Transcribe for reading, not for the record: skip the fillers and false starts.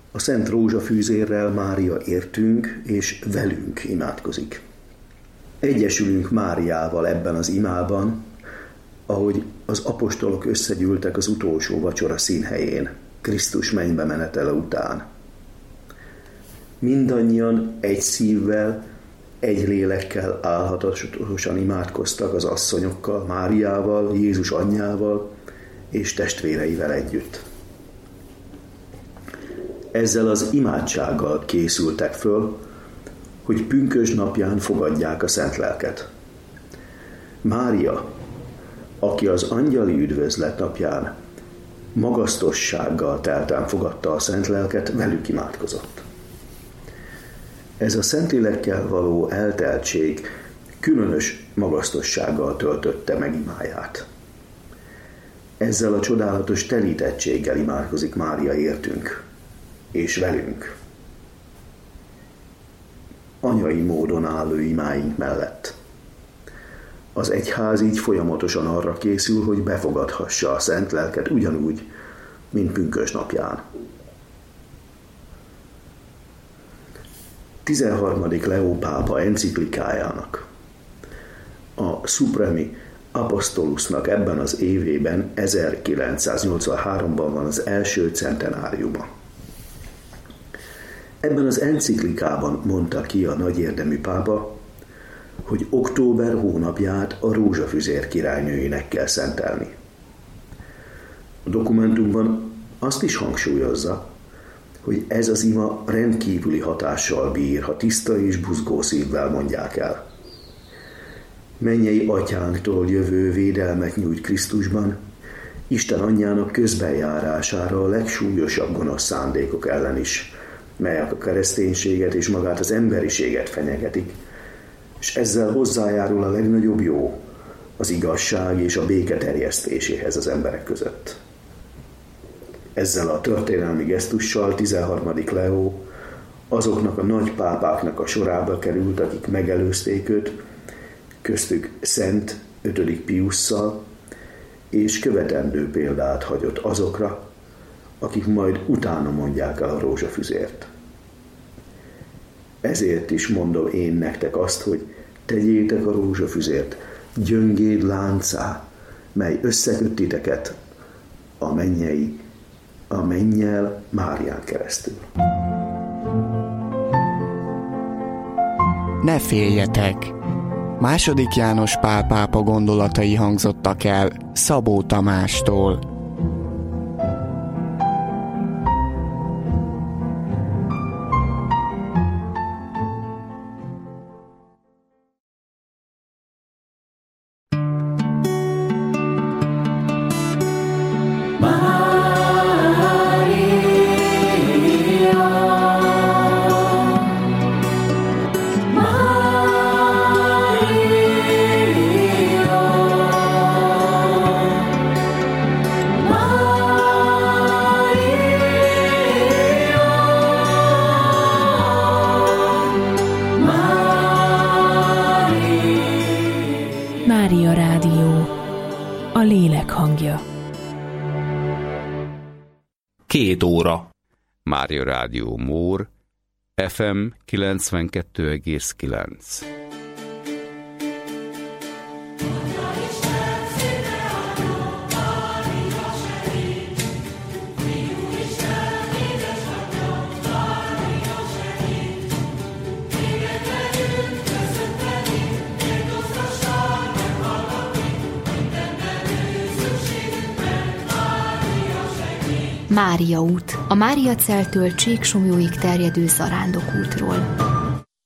A Szent Rózsafűzérrel Mária értünk és velünk imádkozik. Egyesülünk Máriával ebben az imában, ahogy az apostolok összegyűltek az utolsó vacsora színhelyén, Krisztus mennybe menetele után. Mindannyian egy szívvel, egy lélekkel álhatatosan imádkoztak az asszonyokkal, Máriával, Jézus anyjával és testvéreivel együtt. Ezzel az imádsággal készültek föl, hogy pünkösd napján fogadják a Szent Lelket. Mária, aki az angyali üdvözlet napján magasztossággal telten fogadta a Szent Lelket, velük imádkozott. Ez a Szentlélekkel való elteltség különös magasztossággal töltötte meg imáját. Ezzel a csodálatos telítettséggel imádkozik Mária értünk és velünk. Anyai módon álló imáink mellett. Az egyház így folyamatosan arra készül, hogy befogadhassa a Szent Lelket ugyanúgy, mint pünkösd napján. 13. Leó pápa enciklikájának, a Supremi Apostolusnak ebben az évében, 1983-ban van az első centenáriuma. Ebben az enciklikában mondta ki a nagyérdemű pápa, hogy október hónapját a Rózsafüzér királynőjének kell szentelni. A dokumentumban azt is hangsúlyozza, hogy ez az ima rendkívüli hatással bír, ha tiszta és buzgó szívvel mondják el. Mennyei atyánktól jövő védelmet nyújt Krisztusban, Isten anyjának közbenjárására a legsúlyosabb gonosz szándékok ellen is, melyek a kereszténységet és magát az emberiséget fenyegetik, és ezzel hozzájárul a legnagyobb jó, az igazság és a béke terjesztéséhez az emberek között. Ezzel a történelmi gesztussal 13. Leó azoknak a nagy pápáknak a sorába került, akik megelőzték őt, köztük Szent 5. Piusszal, és követendő példát hagyott azokra, akik majd utána mondják el a rózsafüzért. Ezért is mondom én nektek azt, hogy tegyétek a rózsafüzért gyöngéd láncá, mely összeköt titeket a mennyel Márián keresztül. Ne féljetek! II. János Pál pápa gondolatai hangzottak el Szabó Tamástól. Mária Rádió, a lélek hangja. 2 óra. Mária Rádió Mór, FM 92,9. Mária út, a Mária Celtől Csíksomlyóig terjedő zarándokútról.